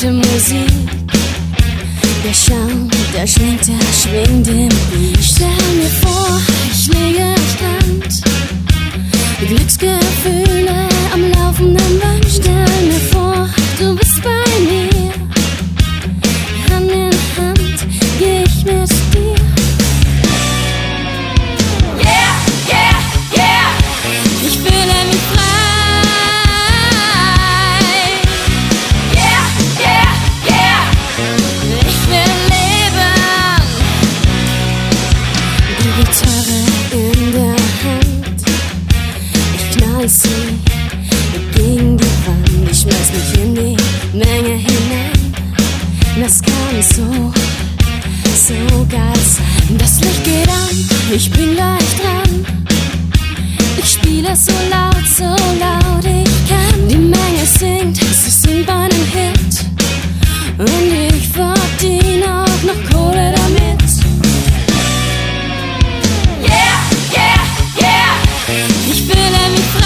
gute Musik. Der Schaum, der schwingt im Beat. Stell mir vor, ich liege am Strand, Glücksgefühle am laufenden Band. Stell mir vor, du bist bei mir, Hand in Hand geh ich mit dir. Yeah, yeah, yeah, ich fühle mich frei. Yeah, yeah, yeah, ich will leben. Die Gitarre in der Hand, ich knall sie gegen die Wand. Ich schmeiß mich in die Menge hinein. Das kann so geil sein. Das Licht geht an, ich bin gleich dran. Ich spiele so laut ich kann. Die Menge singt, sie singt einen Hit. Und ich verdiene auch noch Kohle damit. Yeah, yeah, yeah, ich fühle mich frei.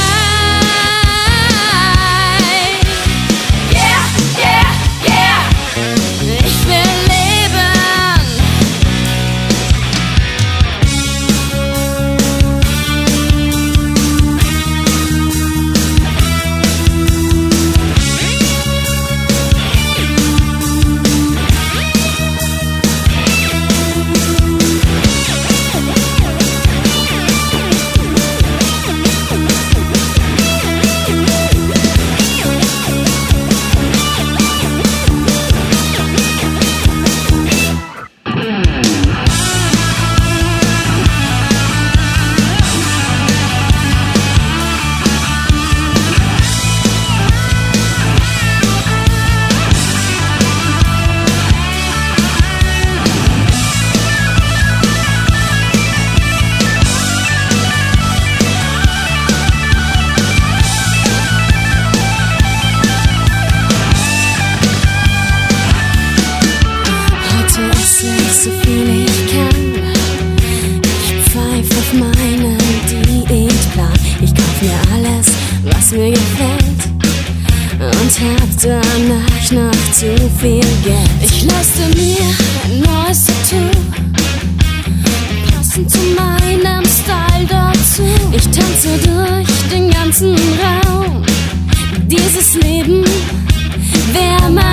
Yeah, yeah, yeah, ich will leben. So viel ich kann, ich pfeif auf meinen Diätplan. Ich kauf mir alles, was mir gefällt, und hab danach noch zu viel Geld. Ich leiste mir ein neues Tattoo, passend zu meinem Style dazu. Ich tanze durch den ganzen Raum. Dieses Leben wär mein